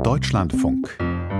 Deutschlandfunk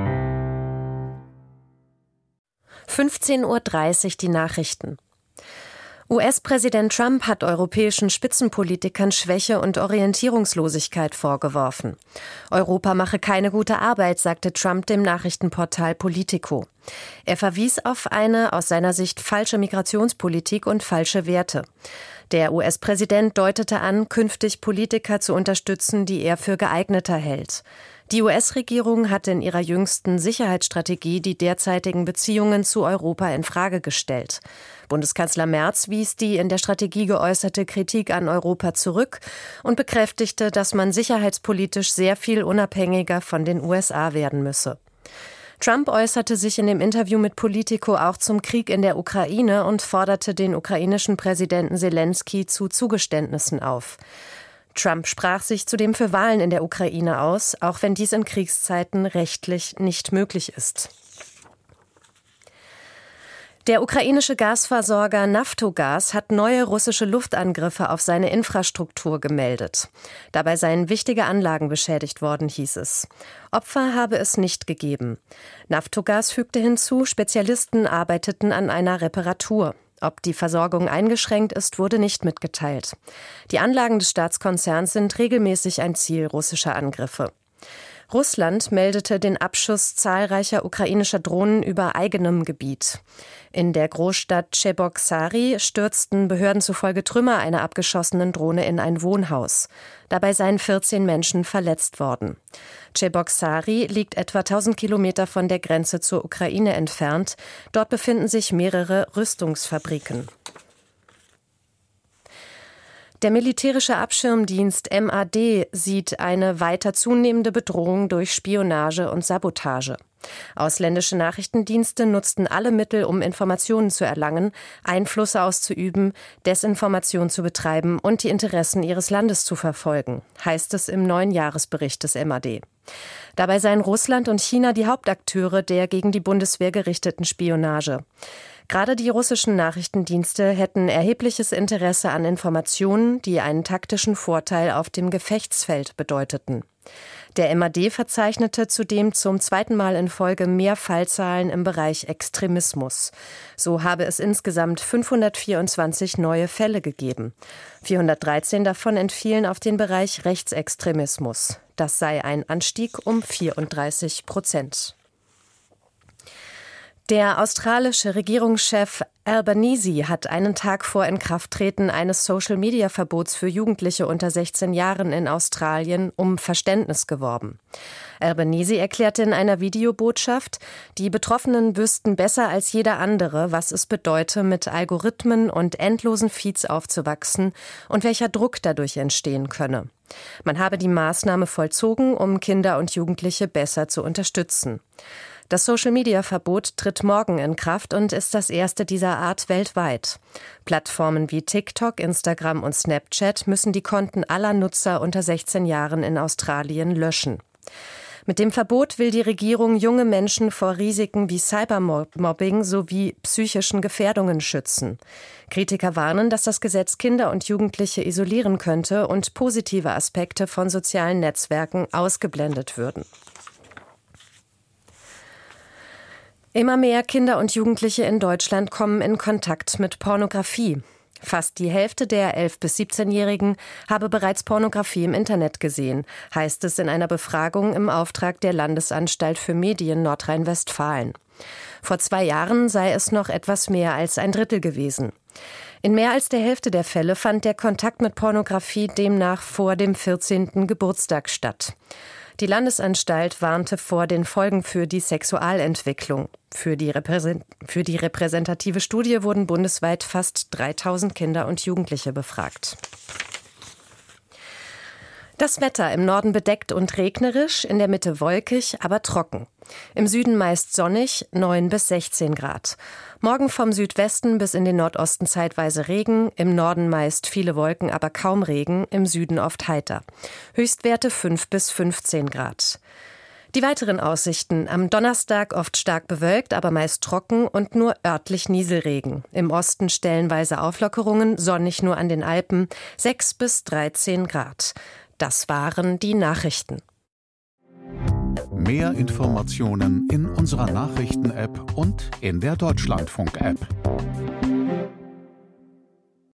15:30 Uhr die Nachrichten. US-Präsident Trump hat europäischen Spitzenpolitikern Schwäche und Orientierungslosigkeit vorgeworfen. Europa mache keine gute Arbeit, sagte Trump dem Nachrichtenportal Politico. Er verwies auf eine aus seiner Sicht falsche Migrationspolitik und falsche Werte. Der US-Präsident deutete an, künftig Politiker zu unterstützen, die er für geeigneter hält. Die US-Regierung hat in ihrer jüngsten Sicherheitsstrategie die derzeitigen Beziehungen zu Europa in Frage gestellt. Bundeskanzler Merz wies die in der Strategie geäußerte Kritik an Europa zurück und bekräftigte, dass man sicherheitspolitisch sehr viel unabhängiger von den USA werden müsse. Trump äußerte sich in dem Interview mit Politico auch zum Krieg in der Ukraine und forderte den ukrainischen Präsidenten Selenskyj zu Zugeständnissen auf. Trump sprach sich zudem für Wahlen in der Ukraine aus, auch wenn dies in Kriegszeiten rechtlich nicht möglich ist. Der ukrainische Gasversorger Naftogaz hat neue russische Luftangriffe auf seine Infrastruktur gemeldet. Dabei seien wichtige Anlagen beschädigt worden, hieß es. Opfer habe es nicht gegeben. Naftogaz fügte hinzu, Spezialisten arbeiteten an einer Reparatur. Ob die Versorgung eingeschränkt ist, wurde nicht mitgeteilt. Die Anlagen des Staatskonzerns sind regelmäßig ein Ziel russischer Angriffe. Russland meldete den Abschuss zahlreicher ukrainischer Drohnen über eigenem Gebiet. In der Großstadt Tscheboksary stürzten Behörden zufolge Trümmer einer abgeschossenen Drohne in ein Wohnhaus. Dabei seien 14 Menschen verletzt worden. Tscheboksary liegt etwa 1000 Kilometer von der Grenze zur Ukraine entfernt. Dort befinden sich mehrere Rüstungsfabriken. Der militärische Abschirmdienst MAD sieht eine weiter zunehmende Bedrohung durch Spionage und Sabotage. Ausländische Nachrichtendienste nutzten alle Mittel, um Informationen zu erlangen, Einfluss auszuüben, Desinformation zu betreiben und die Interessen ihres Landes zu verfolgen, heißt es im neuen Jahresbericht des MAD. Dabei seien Russland und China die Hauptakteure der gegen die Bundeswehr gerichteten Spionage. Gerade die russischen Nachrichtendienste hätten erhebliches Interesse an Informationen, die einen taktischen Vorteil auf dem Gefechtsfeld bedeuteten. Der MAD verzeichnete zudem zum zweiten Mal in Folge mehr Fallzahlen im Bereich Extremismus. So habe es insgesamt 524 neue Fälle gegeben. 413 davon entfielen auf den Bereich Rechtsextremismus. Das sei ein Anstieg um 34%. Der australische Regierungschef Albanese hat einen Tag vor Inkrafttreten eines Social-Media-Verbots für Jugendliche unter 16 Jahren in Australien um Verständnis geworben. Albanese erklärte in einer Videobotschaft, die Betroffenen wüssten besser als jeder andere, was es bedeute, mit Algorithmen und endlosen Feeds aufzuwachsen und welcher Druck dadurch entstehen könne. Man habe die Maßnahme vollzogen, um Kinder und Jugendliche besser zu unterstützen. Das Social-Media-Verbot tritt morgen in Kraft und ist das erste dieser Art weltweit. Plattformen wie TikTok, Instagram und Snapchat müssen die Konten aller Nutzer unter 16 Jahren in Australien löschen. Mit dem Verbot will die Regierung junge Menschen vor Risiken wie Cybermobbing sowie psychischen Gefährdungen schützen. Kritiker warnen, dass das Gesetz Kinder und Jugendliche isolieren könnte und positive Aspekte von sozialen Netzwerken ausgeblendet würden. Immer mehr Kinder und Jugendliche in Deutschland kommen in Kontakt mit Pornografie. Fast die Hälfte der 11- bis 17-Jährigen habe bereits Pornografie im Internet gesehen, heißt es in einer Befragung im Auftrag der Landesanstalt für Medien Nordrhein-Westfalen. Vor 2 Jahren sei es noch etwas mehr als ein Drittel gewesen. In mehr als der Hälfte der Fälle fand der Kontakt mit Pornografie demnach vor dem 14. Geburtstag statt. Die Landesanstalt warnte vor den Folgen für die Sexualentwicklung. Für die repräsentative Studie wurden bundesweit fast 3000 Kinder und Jugendliche befragt. Das Wetter im Norden bedeckt und regnerisch, in der Mitte wolkig, aber trocken. Im Süden meist sonnig, 9 bis 16 Grad. Morgen vom Südwesten bis in den Nordosten zeitweise Regen, im Norden meist viele Wolken, aber kaum Regen, im Süden oft heiter. Höchstwerte 5 bis 15 Grad. Die weiteren Aussichten: am Donnerstag oft stark bewölkt, aber meist trocken und nur örtlich Nieselregen. Im Osten stellenweise Auflockerungen, sonnig nur an den Alpen, 6 bis 13 Grad. Das waren die Nachrichten. Mehr Informationen in unserer Nachrichten-App und in der Deutschlandfunk-App.